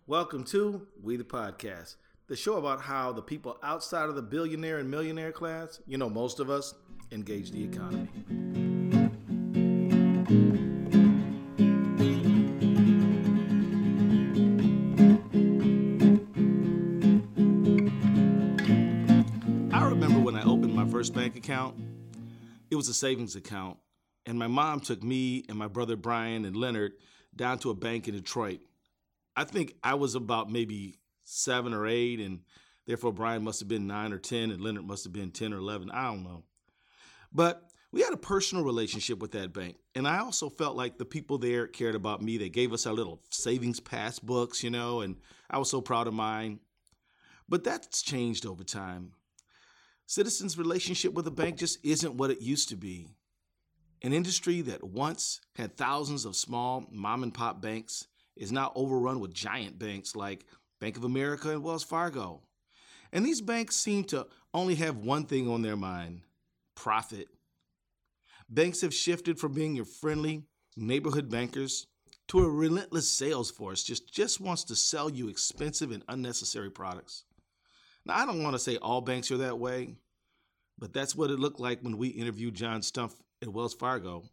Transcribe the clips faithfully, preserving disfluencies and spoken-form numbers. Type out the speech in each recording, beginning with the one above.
Welcome to We the Podcast, the show about how the people outside of the billionaire and millionaire class, you know, most of us, engage the economy. I remember when I opened my first bank account, it was a savings account, and my mom took me and my brother Brian and Leonard down to a bank in Detroit. I think I was about maybe seven or eight, and therefore Brian must have been nine or ten, and Leonard must have been ten or eleven. I don't know. But we had a personal relationship with that bank, and I also felt like the people there cared about me. They gave us our little savings pass books, you know, and I was so proud of mine. But that's changed over time. Citizens' relationship with a bank just isn't what it used to be. An industry that once had thousands of small mom and pop banks is now overrun with giant banks like Bank of America and Wells Fargo. And these banks seem to only have one thing on their mind: profit. Banks have shifted from being your friendly neighborhood bankers to a relentless sales force just, just wants to sell you expensive and unnecessary products. Now, I don't want to say all banks are that way, but that's what it looked like when we interviewed John Stumpf at Wells Fargo.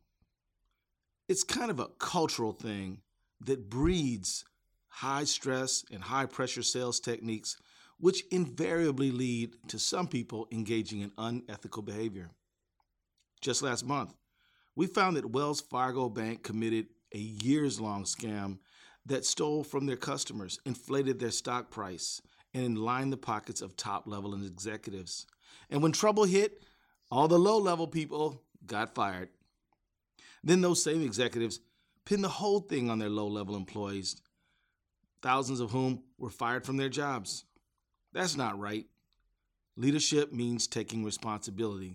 It's kind of a cultural thing that breeds high stress and high pressure sales techniques, which invariably lead to some people engaging in unethical behavior. Just last month, we found that Wells Fargo Bank committed a years-long scam that stole from their customers, inflated their stock price, and lined the pockets of top-level executives. And when trouble hit, all the low-level people got fired. Then those same executives pinned the whole thing on their low-level employees, thousands of whom were fired from their jobs. That's not right. Leadership means taking responsibility.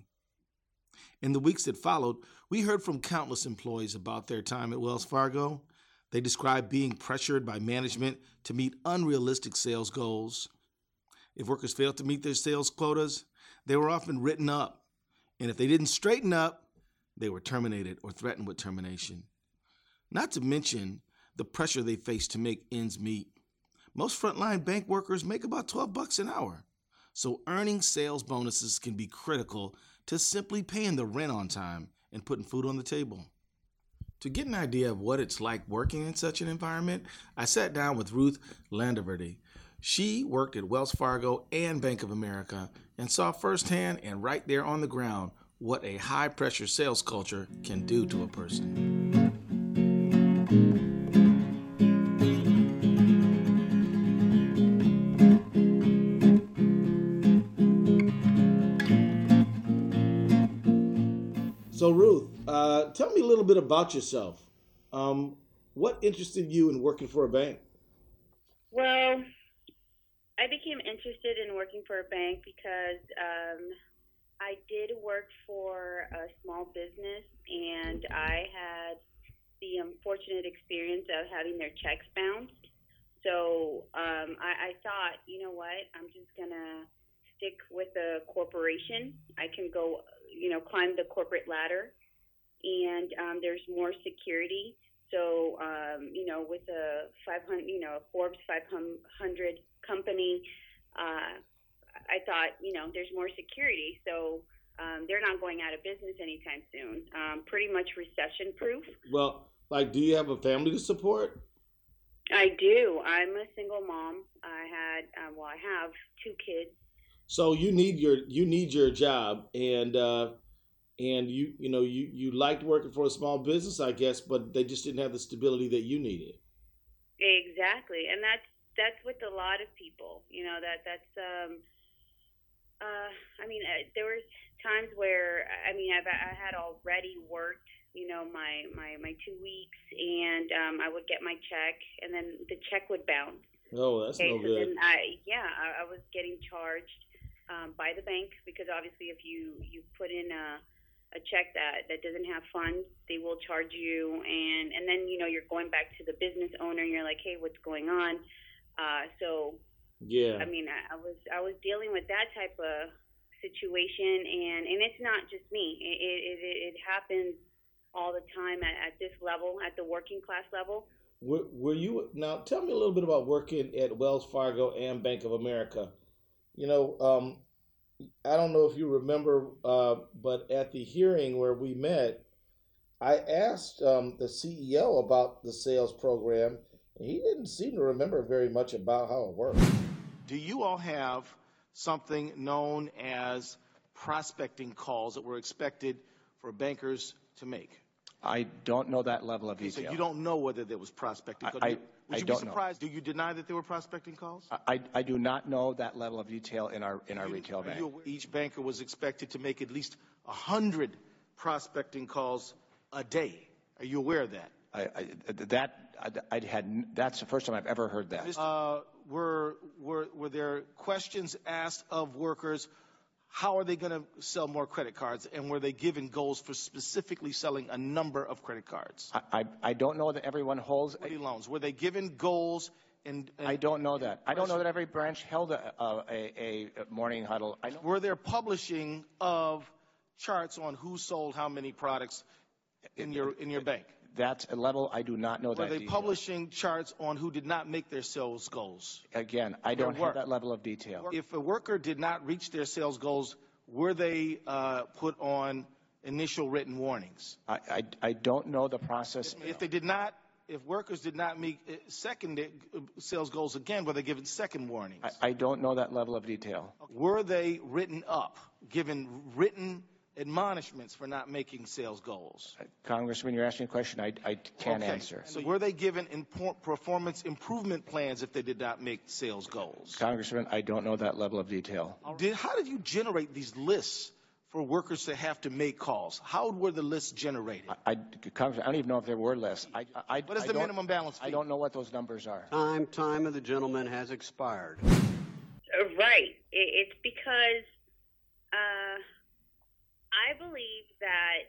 In the weeks that followed, we heard from countless employees about their time at Wells Fargo. They described being pressured by management to meet unrealistic sales goals. If workers failed to meet their sales quotas, they were often written up. And if they didn't straighten up, they were terminated or threatened with termination. Not to mention the pressure they face to make ends meet. Most frontline bank workers make about twelve bucks an hour, so earning sales bonuses can be critical to simply paying the rent on time and putting food on the table. To get an idea of what it's like working in such an environment, I sat down with Ruth Landaverdi. She worked at Wells Fargo and Bank of America and saw firsthand and right there on the ground what a high-pressure sales culture can do to a person. So Ruth, uh, tell me a little bit about yourself. Um, what interested you in working for a bank? Well, I became interested in working for a bank because um, I did work for a small business, and I had the unfortunate experience of having their checks bounced. So um, I, I thought, you know what, I'm just going to stick with a corporation. I can go, you know, climb the corporate ladder, and um, there's more security. So, um, you know, with a five hundred, you know, Forbes five hundred company, uh, I thought, you know, there's more security. So um, they're not going out of business anytime soon. Um, pretty much recession proof. Well, like, do you have a family to support? I do. I'm a single mom. I had, uh, well, I have two kids. So you need your you need your job, and uh, and you you know you you liked working for a small business, I guess, but they just didn't have the stability that you needed. Exactly, and that's that's with a lot of people. You know that that's. Um, uh, I mean, uh, there was times where I mean I've, I had already worked, you know, my my my two weeks, and um, I would get my check, and then the check would bounce. Oh, that's Okay, no so good. then I yeah I, I was getting charged um, by the bank, because obviously if you you put in a a check that, that doesn't have funds, they will charge you, and and then you know you're going back to the business owner, and you're like, hey, what's going on? Uh, so Yeah. I mean, I, I was I was dealing with that type of situation, and, and it's not just me. It it, it, it happens all the time at, at this level, at the working class level. Were, were you now? Tell me a little bit about working at Wells Fargo and Bank of America. You know, um, I don't know if you remember, uh, but at the hearing where we met, I asked um, the C E O about the sales program, and he didn't seem to remember very much about how it worked. Do you all have something known as prospecting calls that were expected for bankers to make? I don't know that level of Okay, detail. so you don't know whether there was prospecting calls. I, I, Would I you don't be know. surprised? Do you deny that there were prospecting calls? I, I do not know that level of detail in our in our You- retail are bank. you aware each banker was expected to make at least one hundred prospecting calls a day? Are you aware of that? I, I, that I, I had that's the first time I've ever heard that. Uh, were, were, were there questions asked of workers? How are they going to sell more credit cards? And were they given goals for specifically selling a number of credit cards? I, I, I don't know that everyone holds. Equity loans. Were they given goals? And, and I don't know that. I don't know that every branch held a, a, a, a morning huddle. I know. Were there publishing of charts on who sold how many products in your in your bank? That's a level I do not know Were that they detail. publishing charts on who did not make their sales goals? Again, I don't have that level of detail. If a worker did not reach their sales goals, were they uh, put on initial written warnings? I, I, I don't know the process. If they did not, if workers did not meet uh, second uh, sales goals again, were they given second warnings? I, I don't know that level of detail. Were they written up, given written admonishments for not making sales goals? Congressman, you're asking a question I, I can't Okay. answer. So were they given impo- performance improvement plans if they did not make sales goals? Congressman, I don't know that level of detail. Did, how did you generate these lists for workers to have to make calls? How were the lists generated? I, I, Congressman, I don't even know if there were lists. I, I, What is I the don't- minimum balance fee? I don't know what those numbers are. Time, time of the gentleman has expired. Uh, right. It, it's because uh, I believe that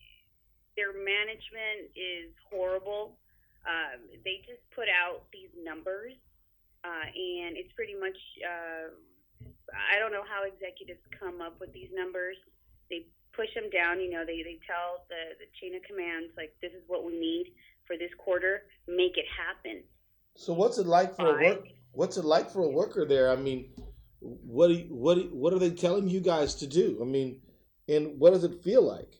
their management is horrible. Um, they just put out these numbers, uh, and it's pretty much, uh, I don't know how executives come up with these numbers. They push them down, you know, they, they tell the, the chain of commands, like, this is what we need for this quarter, make it happen. So what's it like for a Right. work? What's it like for a worker there? I mean, what do you, what do- what are they telling you guys to do? I mean, and what does it feel like?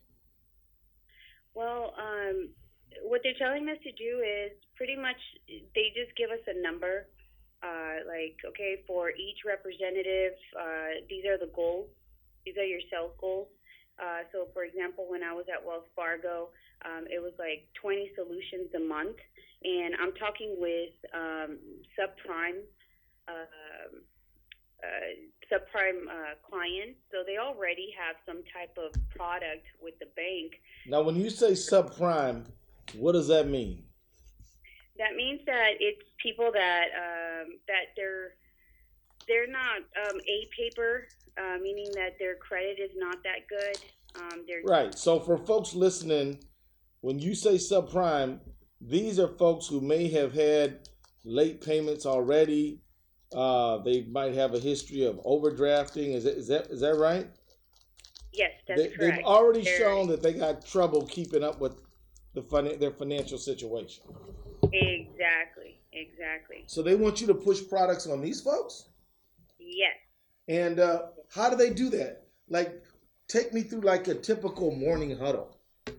Well, um, what they're telling us to do is pretty much they just give us a number, uh, like, okay, for each representative, uh, these are the goals. These are your sales goals. Uh, so, for example, when I was at Wells Fargo, um, it was like twenty solutions a month, and I'm talking with um, subprime, uh, uh, subprime uh, clients. So they already have some type of product with the bank. Now, when you say subprime, what does that mean? That means that it's people that um, that they're they're not um, A paper, uh, meaning that their credit is not that good. Um, they're Right. So for folks listening, when you say subprime, these are folks who may have had late payments already. Uh, they might have a history of overdrafting. Is that is that is that right? yes, that's They, correct. they've already They're- shown that they got trouble keeping up with the fin- their financial situation. Exactly, exactly. So they want you to push products on these folks. Yes. And uh, how do they do that? Like, take me through like a typical morning huddle.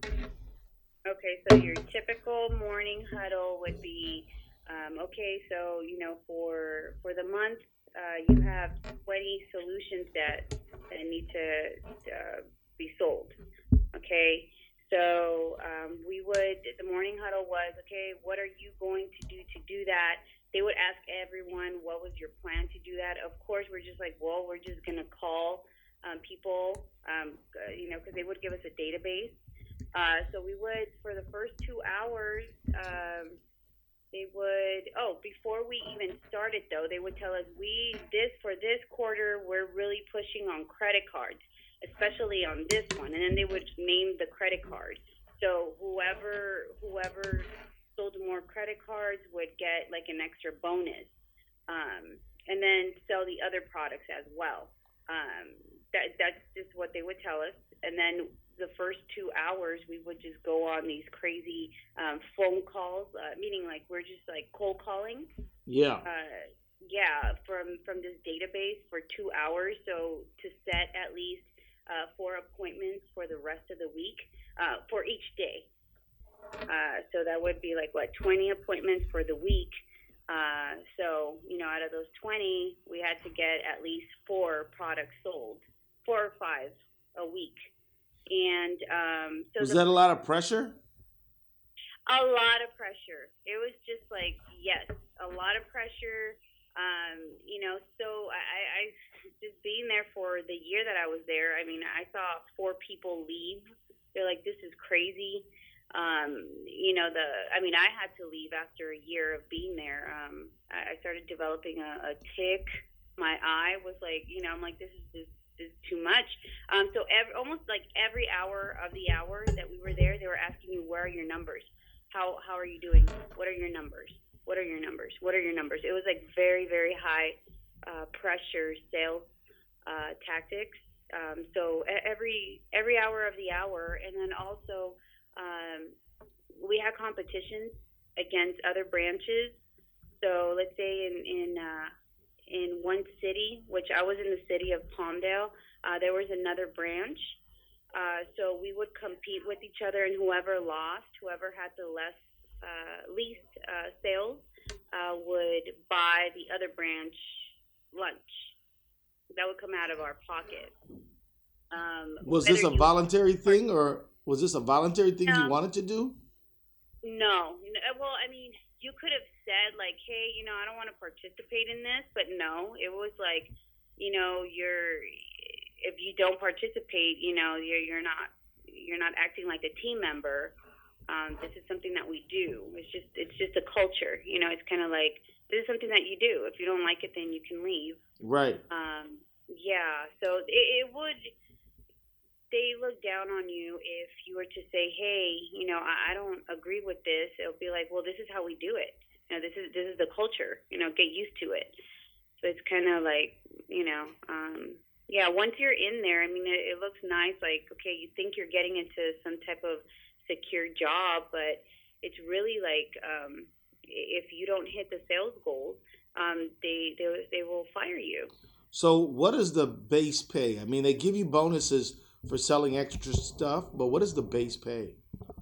Okay, so your typical morning huddle would be, um, okay, so, you know, for for the month, uh, you have twenty solutions that, that need to uh, be sold, okay? So um, we would, the morning huddle was, okay, what are you going to do to do that? They would ask everyone, what was your plan to do that? Of course, we're just like, well, we're just going to call um, people, um, uh, you know, because they would give us a database. Uh, so we would, for the first two hours, um, they would, oh, before we even started, though, they would tell us, we, this, for this quarter, we're really pushing on credit cards, especially on this one. And then they would name the credit card. So whoever, whoever sold more credit cards would get like an extra bonus, um, and then sell the other products as well. Um, that, that's just what they would tell us. And then the first two hours, we would just go on these crazy um, phone calls, uh, meaning like we're just like cold calling. Yeah. Uh, yeah, from from this database for two hours. So to set at least uh, four appointments for the rest of the week uh, for each day. Uh, so that would be like what twenty appointments for the week. Uh, so you know, out of those twenty, we had to get at least four products sold, four or five a week. And um, so was the, that a lot of pressure? A lot of pressure. It was just like yes, a lot of pressure. Um, you know, so I, I just being there for the year that I was there. I mean, I saw four people leave. They're like, "This is crazy." Um, you know, the. I mean, I had to leave after a year of being there. Um, I, I started developing a, a tick. My eye was like, you know, I'm like, this is this, this is too much. Um, so every, almost like every hour of the hour that we were there, they were asking me, "Where are your numbers? How how are you doing? What are your numbers? What are your numbers? What are your numbers?" It was like very, very high uh, pressure sales uh, tactics. Um, so every every hour of the hour, and then also um, we had competitions against other branches. So let's say in in uh, in one city, which I was in the city of Palmdale, uh, there was another branch. Uh, so we would compete with each other, and whoever lost, whoever had the less Uh, least uh, sales uh, would buy the other branch lunch. That would come out of our pocket. Um, was this a you, voluntary thing, or was this a voluntary thing no, you wanted to do? No. no. Well, I mean, you could have said like, "Hey, you know, I don't want to participate in this," but no, it was like, you know, you're if you don't participate, you know, you're you're not you're not acting like a team member. Um, this is something that we do. It's just it's just a culture. You know, it's kind of like this is something that you do. If you don't like it, then you can leave. Right. Um, yeah. So it, it would. They look down on you if you were to say, "Hey, you know, I, I don't agree with this." It'll be like, "Well, this is how we do it. You know, this is this is the culture. You know, get used to it." So it's kind of like, you know, um, yeah. Once you're in there, I mean, it, it looks nice. Like, okay, you think you're getting into some type of secure job, but it's really like um, if you don't hit the sales goals, um, they, they they will fire you. So what is the base pay? I mean, they give you bonuses for selling extra stuff, but what is the base pay?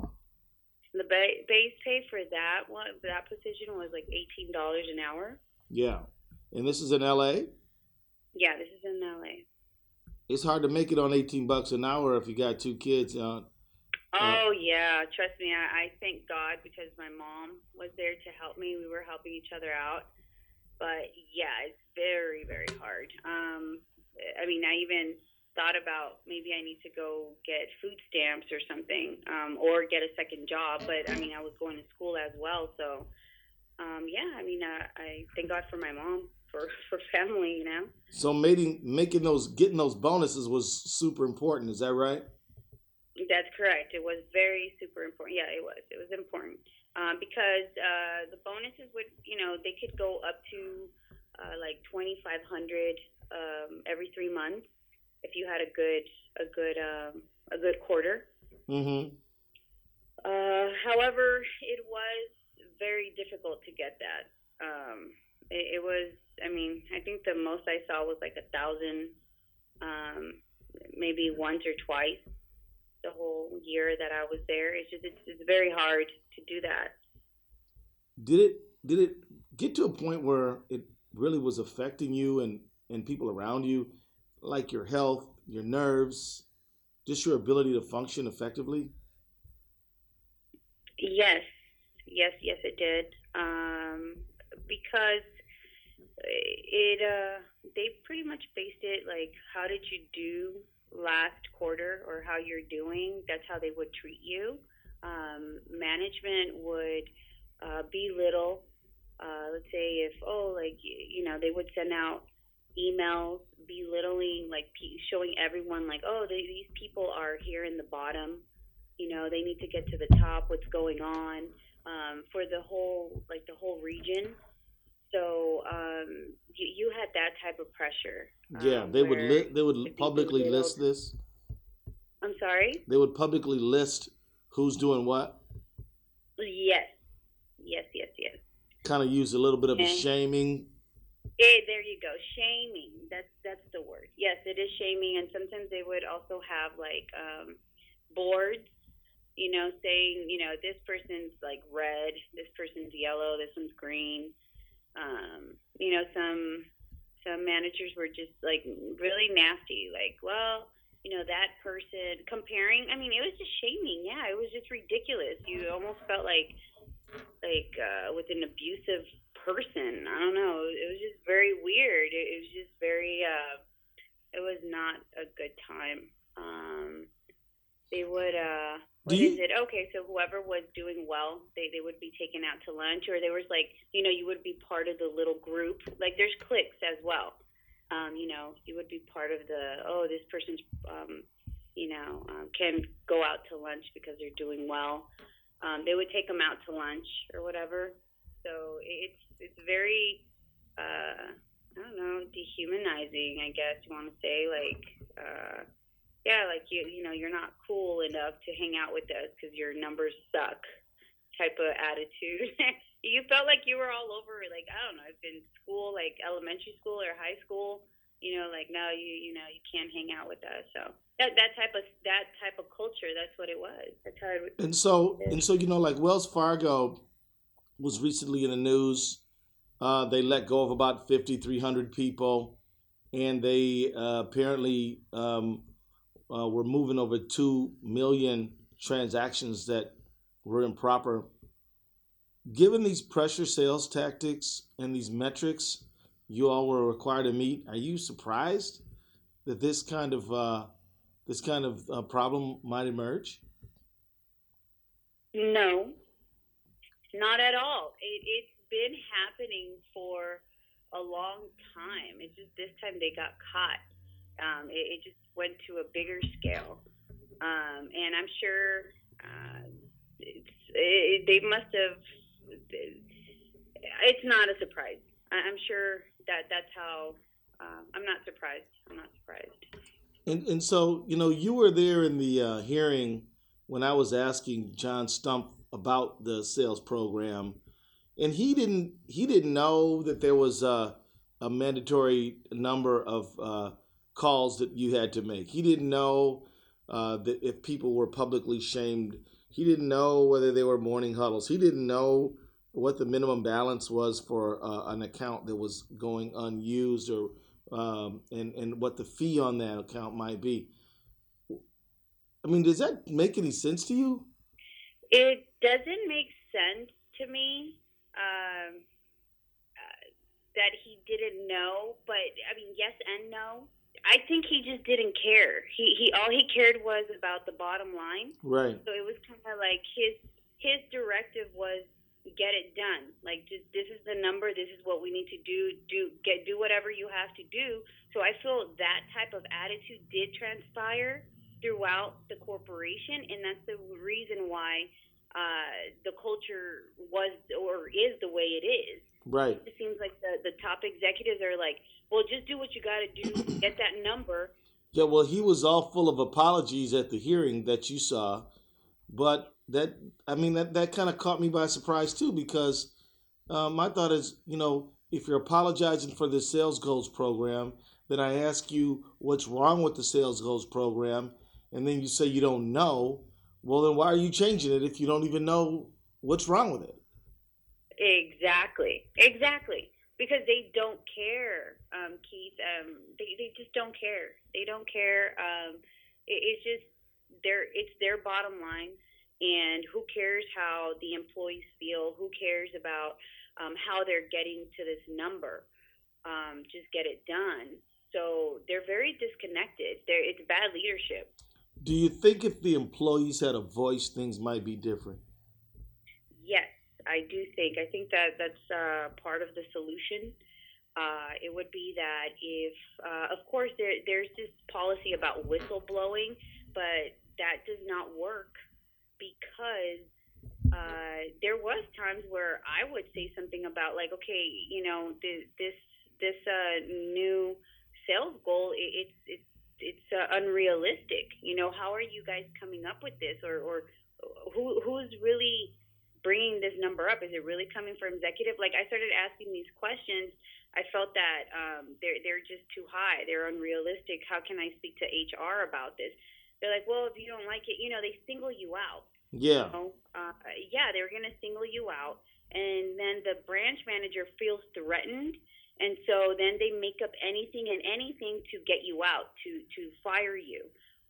The ba- base pay for that one, for that position was like eighteen dollars an hour. Yeah, and this is in L A? Yeah, this is in L A. It's hard to make it on eighteen bucks an hour if you got two kids. Uh, Oh, yeah. Trust me, I, I thank God because my mom was there to help me. We were helping each other out. But, yeah, it's very, very hard. Um, I mean, I even thought about maybe I need to go get food stamps or something um, or get a second job. But, I mean, I was going to school as well. So, um, yeah, I mean, uh, I thank God for my mom, for, for family, you know. So making, making those, getting those bonuses was super important. Is that right? That's correct. It was very super important. Yeah, it was. It was important um, because uh, the bonuses would, you know, they could go up to uh, like twenty-five hundred um, every three months if you had a good, a good, um, a good quarter. Mm-hmm. Uh, however, it was very difficult to get that. Um, it, it was. I mean, I think the most I saw was like a thousand, um, maybe once or twice. The whole year that I was there. It's just it's, it's very hard to do that. Did it did it get to a point where it really was affecting you and, and people around you, like your health, your nerves, just your ability to function effectively? Yes, yes, yes, it did. Um, because it uh, they pretty much based it like, how did you do last quarter or how you're doing. That's how they would treat you. Um, management would uh, belittle, uh, let's say if, oh, like, you know, they would send out emails belittling, like showing everyone like, oh, they, these people are here in the bottom, you know, they need to get to the top, what's going on um, for the whole, like the whole region. So um, you, you had that type of pressure. Yeah, um, they would where li- they would it'd be publicly belittled. list this. I'm I'm sorry? They would publicly list who's doing what? Yes. Yes, yes, yes. Kind of use a little bit of a And- shaming. Eh, there you go. Shaming. That's that's the word. Yes, it is shaming. And sometimes they would also have like um, boards, you know, saying, you know, this person's like red, this person's yellow, this one's green. Um, you know, some some managers were just like really nasty. Like, well, you know, that person comparing. I mean, it was just shaming. Yeah, it was just ridiculous. You almost felt like like uh, with an abusive person. I don't know. It was just very weird. It, it was just very. Uh, it was not a good time. Um, they would. Uh, what Do you- is it? Okay, so whoever was doing well, they they would be taken out to lunch, or there was like, you know, you would be part of the little group. Like there's cliques as well. Um, you know, you would be part of the. Oh, this person's. Um, you know, um, can go out to lunch because they're doing well. Um, they would take them out to lunch or whatever. So it's it's very, uh, I don't know, dehumanizing, I guess you want to say. Like, uh, yeah, like you you know, you're not cool enough to hang out with us because your numbers suck type of attitude. You felt like you were all over, like, I don't know, if in school, like elementary school or high school, you know, like, no, you you know, you can't hang out with us. So that that type of that type of culture, that's what it was. That's how it was. And so, and so, you know, like Wells Fargo was recently in the news. Uh, they let go of about fifty-three hundred people, and they uh, apparently um, uh, were moving over two million transactions that were improper. Given these pressure sales tactics and these metrics you all were required to meet, are you surprised that this kind of uh, this kind of uh, problem might emerge? No, not at all. It, it's been happening for a long time. It's just this time they got caught. Um, it, it just went to a bigger scale. Um, and I'm sure uh, it's, it, they must have, it's not a surprise. I- I'm sure that that's how, um, I'm not surprised. I'm not surprised. And and so, you know, you were there in the uh, hearing when I was asking John Stump about the sales program, and he didn't he didn't know that there was a, a mandatory number of uh, calls that you had to make. He didn't know uh, that if people were publicly shamed. He didn't know whether they were morning huddles. He didn't know what the minimum balance was for uh, an account that was going unused, or um, and and what the fee on that account might be. I mean, does that make any sense to you? It doesn't make sense to me um, uh, that he didn't know, but I mean, yes and no. I think he just didn't care. He he all he cared was about the bottom line. Right. So it was kind of like his his directive was get it done. Like, just this is the number. This is what we need to do. Do get do whatever you have to do. So I feel that type of attitude did transpire throughout the corporation, and that's the reason why uh, the culture was or is the way it is. Right. It seems like the, the top executives are like, well, just do what you got to do, get that number. Yeah, well, he was all full of apologies at the hearing that you saw, but that, I mean, that, that kind of caught me by surprise too, because uh, my thought is, you know, if you're apologizing for the sales goals program, then I ask you what's wrong with the sales goals program, and then you say you don't know. Well, then why are you changing it if you don't even know what's wrong with it? Exactly, exactly. Because they don't care, um, Keith. Um, they they just don't care. They don't care. Um, it, it's just their it's their bottom line, and who cares how the employees feel? Who cares about um, how they're getting to this number? Um, just get it done. So they're very disconnected. They're, it's bad leadership. Do you think if the employees had a voice, things might be different? Yes, I do think. I think that that's uh, part of the solution. Uh, it would be that if, uh, of course, there, there's this policy about whistleblowing, but that does not work because uh, there was times where I would say something about like, okay, you know, th- this this uh, new sales goal, it, it's it's it's uh, unrealistic. You know, how are you guys coming up with this, or or who who's really bringing this number up? Is it really coming from executive? Like, I started asking these questions. I felt that um, they're they're just too high. They're unrealistic. How can I speak to H R about this? They're like, well, if you don't like it, you know, they single you out. Yeah. You know? uh, yeah, they're going to single you out. And then the branch manager feels threatened. And so then they make up anything and anything to get you out, to, to fire you.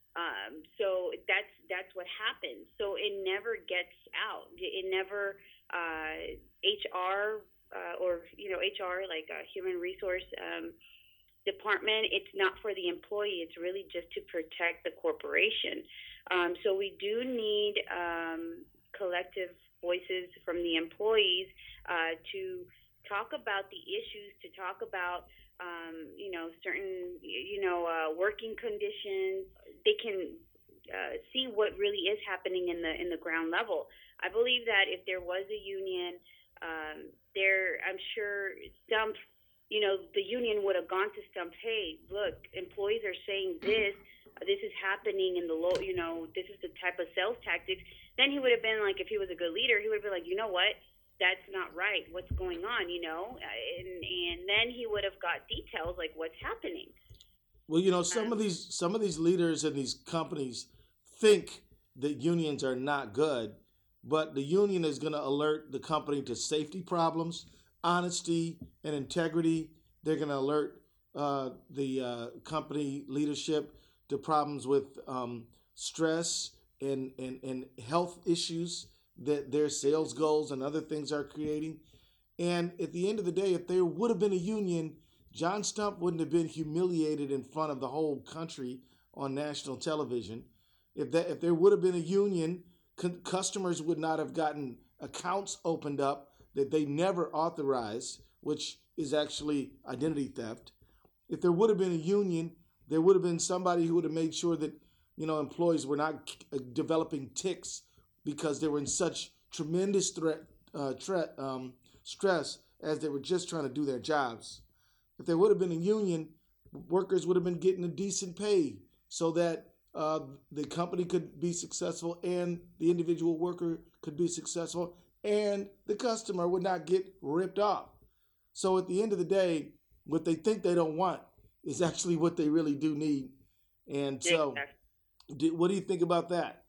Um, so that's that's what happens. So it never gets out. It never, uh, H R uh, or, you know, H R, like a human resource um, department, it's not for the employee. It's really just to protect the corporation. Um, so we do need um, collective voices from the employees uh, to talk about the issues, to talk about, um, you know, certain, you know, uh, working conditions. They can uh, see what really is happening in the in the ground level. I believe that if there was a union, um, there, I'm sure some, you know, the union would have gone to Stump. Hey, look, employees are saying this. This is happening in the low, you know, this is the type of sales tactics. Then he would have been like, if he was a good leader, he would have been like, you know what, that's not right. What's going on, you know? And, and then he would have got details like what's happening. Well, you know, some of these some of these leaders in these companies think that unions are not good, but the union is going to alert the company to safety problems, honesty, and integrity. They're going to alert uh, the uh, company leadership to problems with um, stress and, and, and health issues that their sales goals and other things are creating. And at the end of the day, if there would have been a union, John Stump wouldn't have been humiliated in front of the whole country on national television. If that, if there would have been a union, c- customers would not have gotten accounts opened up that they never authorized, which is actually identity theft. If there would have been a union, there would have been somebody who would have made sure that, you know, employees were not uh, developing tics because they were in such tremendous threat, uh, threat, um, stress as they were just trying to do their jobs. If there would have been a union, workers would have been getting a decent pay so that uh, the company could be successful and the individual worker could be successful and the customer would not get ripped off. So at the end of the day, what they think they don't want is actually what they really do need. And so, do, what do you think about that?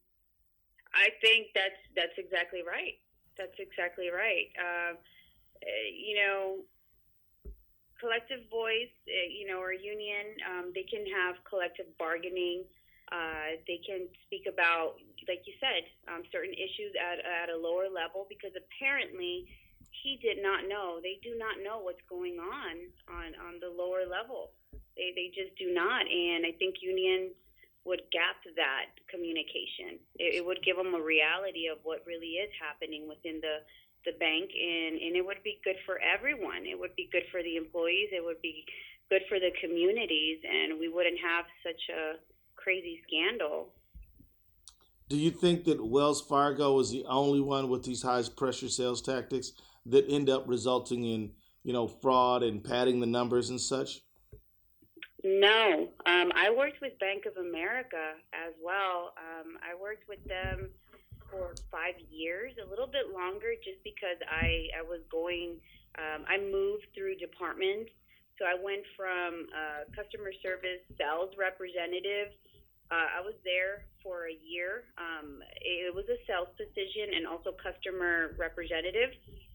I think that's that's exactly right. That's exactly right. Uh, you know, collective voice, you know, or union, um, they can have collective bargaining. Uh, they can speak about, like you said, um, certain issues at, at a lower level because apparently he did not know. They do not know what's going on on, on the lower level. They they just do not. And I think unions would gap that communication. It, it would give them a reality of what really is happening within the, the bank, and, and it would be good for everyone. It would be good for the employees. It would be good for the communities, and we wouldn't have such a crazy scandal. Do you think that Wells Fargo is the only one with these high pressure sales tactics that end up resulting in, you know, fraud and padding the numbers and such? No. Um, I worked with Bank of America as well. Um, I worked with them for five years, a little bit longer, just because I, I was going, um, I moved through departments. So I went from uh, customer service sales representative. Uh, I was there for a year. Um, it was a sales position and also customer representative.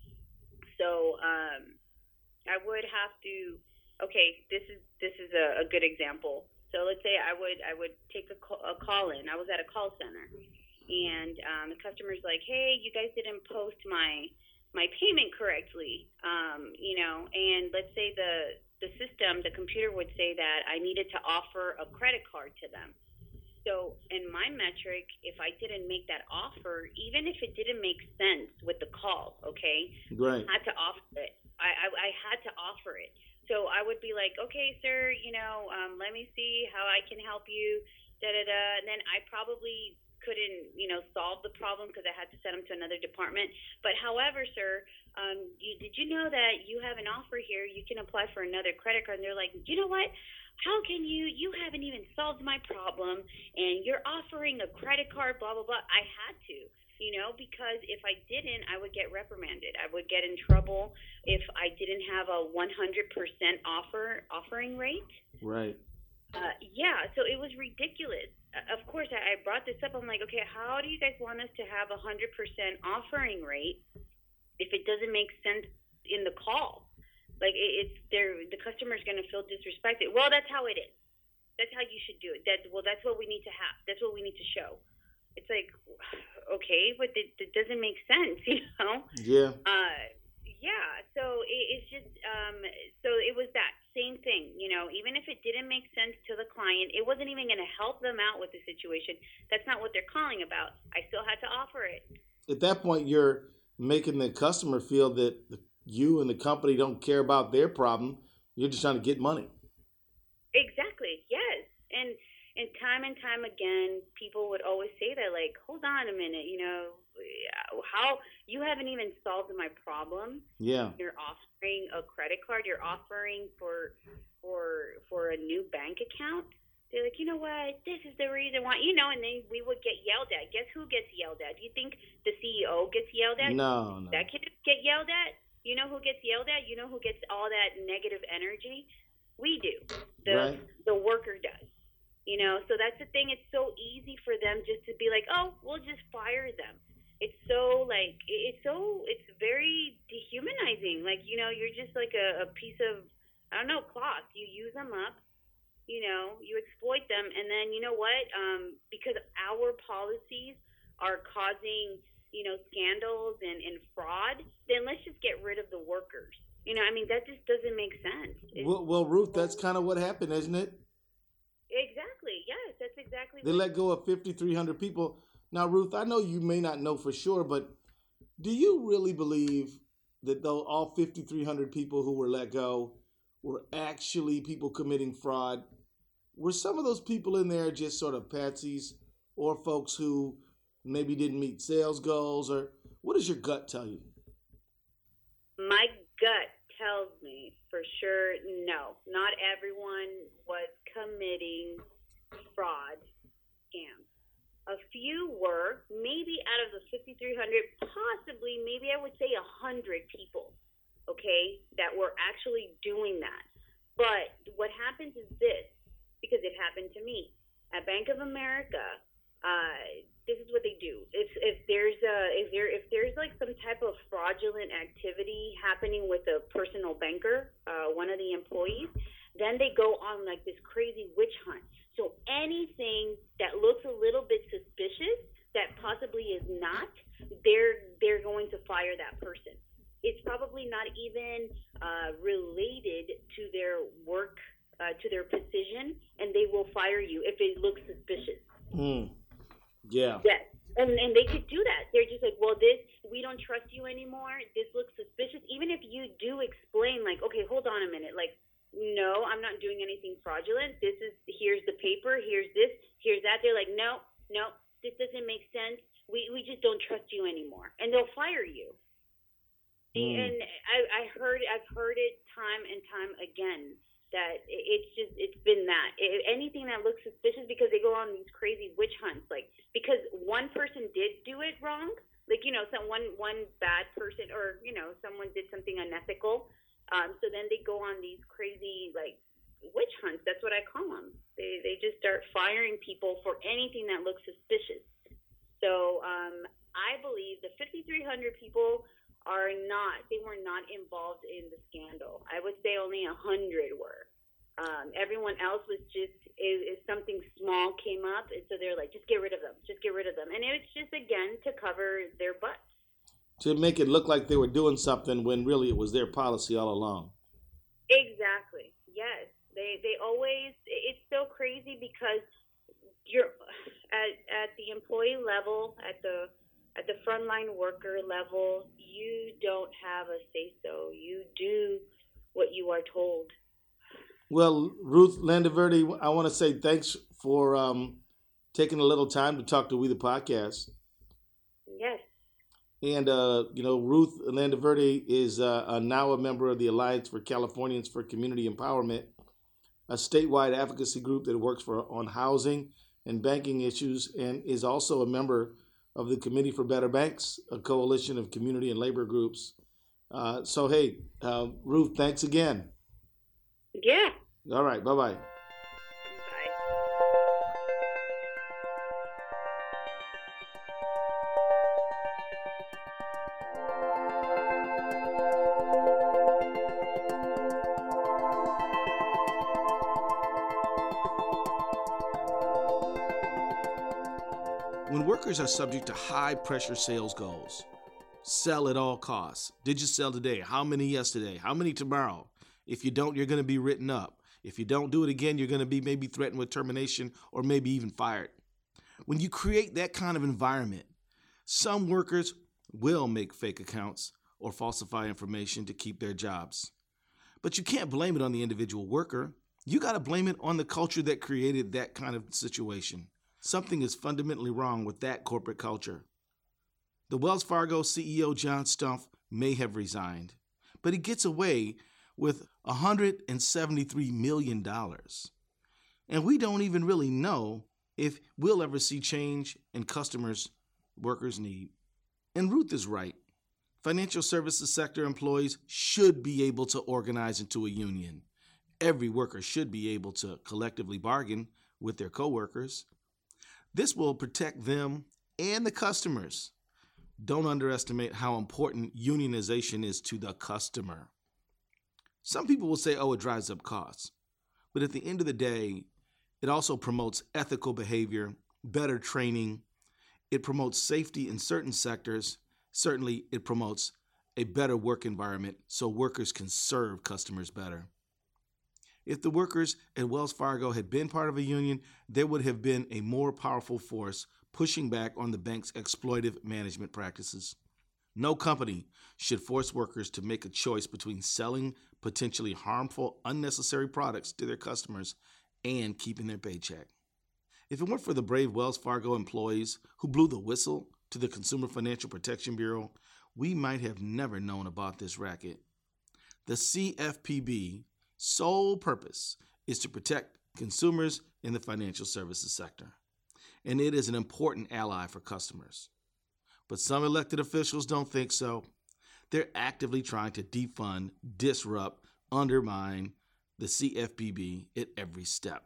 So um, I would have to, okay, this is this is a, a good example. So let's say I would I would take a call, a call in. I was at a call center, and um, the customer's like, hey, you guys didn't post my my payment correctly, um, you know, and let's say the the system, the computer would say that I needed to offer a credit card to them. So in my metric, if I didn't make that offer, even if it didn't make sense with the call, okay, right, I had to offer it. I, I, I had to offer it. So I would be like, okay, sir, you know, um, let me see how I can help you, da da da. And then I probably couldn't, you know, solve the problem because I had to send them to another department. But however, sir, um, you, did you know that you have an offer here? You can apply for another credit card. And they're like, you know what? How can you? You haven't even solved my problem, and you're offering a credit card, blah, blah, blah. I had to, you know, because if I didn't, I would get reprimanded. I would get in trouble if I didn't have a one hundred percent offer offering rate. Right. Uh, yeah, so it was ridiculous. Uh, of course, I, I brought this up. I'm like, okay, how do you guys want us to have a one hundred percent offering rate if it doesn't make sense in the call? Like, it, it's there, the customer's going to feel disrespected. Well, that's how it is. That's how you should do it. That Well, that's what we need to have. That's what we need to show. It's like, okay, but it, it doesn't make sense, you know? Yeah. Uh, yeah, so it, it's just, um, so it was that same thing, you know, even if it didn't make sense to the client, it wasn't even going to help them out with the situation. That's not what they're calling about. I still had to offer it. At that point, you're making the customer feel that you and the company don't care about their problem. You're just trying to get money. Exactly, yes. And, and time and time again, people would always say that, like, hold on a minute, you know, how you haven't even solved my problem. Yeah. You're offering a credit card. You're offering for for for a new bank account. They're like, you know what? This is the reason why. You know, and then we would get yelled at. Guess who gets yelled at? Do you think the C E O gets yelled at? No, no. That kid get yelled at. You know who gets yelled at? You know who gets all that negative energy? We do. The Right. the worker does. You know, so that's the thing. It's so easy for them just to be like, oh, we'll just fire them. It's so, like, it's so, it's very dehumanizing. Like, you know, you're just like a, a piece of, I don't know, cloth. You use them up, you know, you exploit them. And then, you know what, um, because our policies are causing, you know, scandals and, and fraud, then let's just get rid of the workers. You know, I mean, that just doesn't make sense. It's, Well, well, Ruth, that's kind of what happened, isn't it? exactly. Yes, that's exactly They what let go of fifty-three hundred people. Now, Ruth, I know you may not know for sure, but do you really believe that though all fifty-three hundred people who were let go were actually people committing fraud? Were some of those people in there just sort of patsies or folks who maybe didn't meet sales goals? Or what does your gut tell you? my gut tells me for sure, no, not everyone was committing fraud scams. A few were, maybe out of the fifty-three hundred, possibly, maybe I would say one hundred people, okay, that were actually doing that. But what happens is this, because it happened to me. At Bank of America, uh, this is what they do. If if there's a if there if there's like some type of fraudulent activity happening with a personal banker, uh, one of the employees, then they go on like this crazy witch hunt. So anything that looks a little bit suspicious that possibly is not, they're they're going to fire that person. It's probably not even uh, related to their work, uh, to their position, and they will fire you if it looks suspicious. Mm. Yeah. Yes. And and they could do that. They're just like, well, this, we don't trust you anymore. This looks suspicious. Even if you do explain, like, okay, hold on a minute. Like, no, I'm not doing anything fraudulent. This is, here's the paper. Here's this. Here's that. They're like, no, no, this doesn't make sense. We we just don't trust you anymore. And they'll fire you. Mm. And I, I heard, I've heard it time and time again. That it's just, it's been that. It, anything that looks suspicious, because they go on these crazy witch hunts, like, because one person did do it wrong, like, you know, some one, one bad person, or, you know, someone did something unethical, um, so then they go on these crazy, like, witch hunts. That's what I call them. They, they just start firing people for anything that looks suspicious. So um, I believe the fifty-three hundred people are not, they were not involved in the scandal. I would say only one hundred were. Um, everyone else was just, if something small came up, and so they're like, just get rid of them, just get rid of them. And it's just, again, to cover their butts. To make it look like they were doing something when really it was their policy all along. Exactly, yes. They they always, it's so crazy because you're, at, at the employee level, at the At the frontline worker level, you don't have a say-so. You do what you are told. Well, Ruth Landaverde, I want to say thanks for um, taking a little time to talk to We the Podcast. Yes. And, uh, you know, Ruth Landaverde is uh, now a member of the Alliance for Californians for Community Empowerment, a statewide advocacy group that works for on housing and banking issues, and is also a member of the Committee for Better Banks, a coalition of community and labor groups. Uh, so, hey, uh, Ruth, thanks again. Yeah. All right. Bye-bye. Bye. When workers are subject to high-pressure sales goals, sell at all costs. Did you sell today? How many yesterday? How many tomorrow? If you don't, you're going to be written up. If you don't do it again, you're going to be maybe threatened with termination or maybe even fired. When you create that kind of environment, some workers will make fake accounts or falsify information to keep their jobs. But you can't blame it on the individual worker. You got to blame it on the culture that created that kind of situation. Something is fundamentally wrong with that corporate culture. The Wells Fargo C E O, John Stumpf, may have resigned, but he gets away with one hundred seventy-three million dollars. And we don't even really know if we'll ever see change in customers workers need. And Ruth is right. Financial services sector employees should be able to organize into a union. Every worker should be able to collectively bargain with their coworkers. This will protect them and the customers. Don't underestimate how important unionization is to the customer. Some people will say, oh, it drives up costs. But at the end of the day, it also promotes ethical behavior, better training. It promotes safety in certain sectors. Certainly, it promotes a better work environment so workers can serve customers better. If the workers at Wells Fargo had been part of a union, there would have been a more powerful force pushing back on the bank's exploitive management practices. No company should force workers to make a choice between selling potentially harmful, unnecessary products to their customers and keeping their paycheck. If it weren't for the brave Wells Fargo employees who blew the whistle to the Consumer Financial Protection Bureau, we might have never known about this racket. The C F P B sole purpose is to protect consumers in the financial services sector, and it is an important ally for customers. But some elected officials don't think so. They're actively trying to defund, disrupt, undermine the C F P B at every step.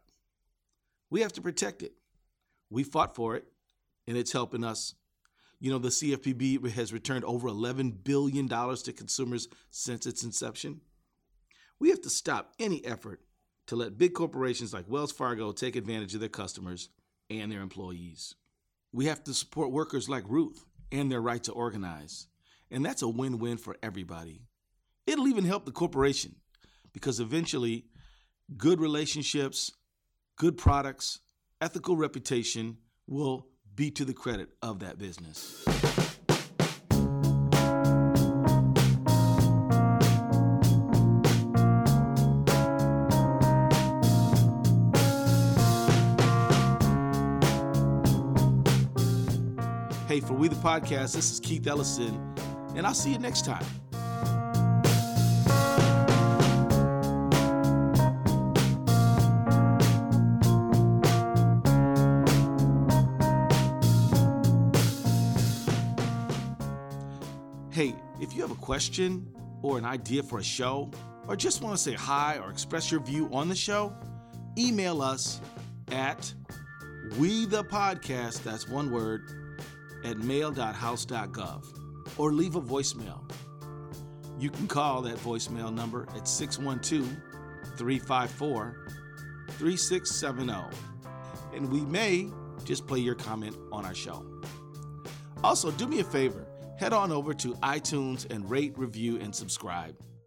We have to protect it. We fought for it, and it's helping us. You know, the C F P B has returned over eleven billion dollars to consumers since its inception. We have to stop any effort to let big corporations like Wells Fargo take advantage of their customers and their employees. We have to support workers like Ruth and their right to organize. And that's a win-win for everybody. It'll even help the corporation because eventually good relationships, good products, ethical reputation will be to the credit of that business. Hey, for We the Podcast, this is Keith Ellison, and I'll see you next time. Hey, if you have a question or an idea for a show, or just want to say hi or express your view on the show, email us at wethepodcast, that's one word, at mail dot house dot gov, or leave a voicemail. You can call that voicemail number at six one two, three five four, three six seven zero, and we may just play your comment on our show. Also, do me a favor, head on over to iTunes and rate, review, and subscribe.